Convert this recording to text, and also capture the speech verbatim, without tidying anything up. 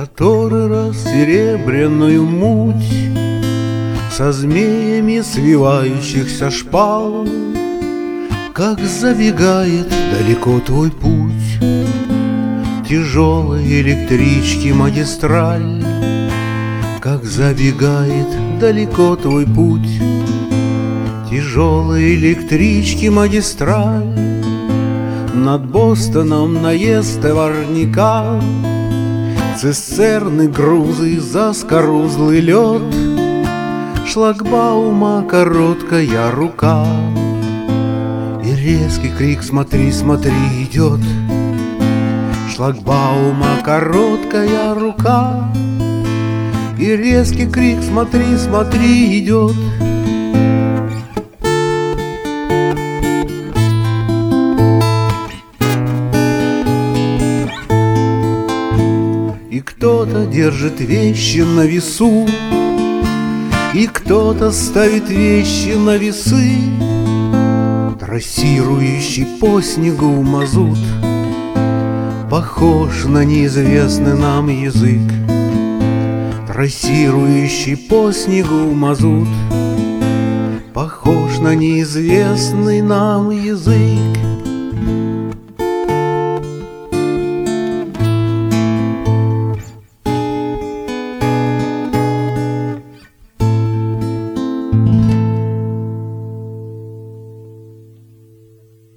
Который раз серебряную муть со змеями свивающихся шпал, как забегает далеко твой путь, тяжелой электрички магистраль, как забегает далеко твой путь, тяжелой электрички магистраль. Над Бостоном наезд товарника, цистерны, грузы, заскорузлый лед, шлагбаума короткая рука и резкий крик: смотри, смотри, идет. Шлагбаума короткая рука и резкий крик: смотри, смотри, идет. И кто-то держит вещи на весу, и кто-то ставит вещи на весы. Трассирующий по снегу мазут похож на неизвестный нам язык. Трассирующий по снегу мазут похож на неизвестный нам язык.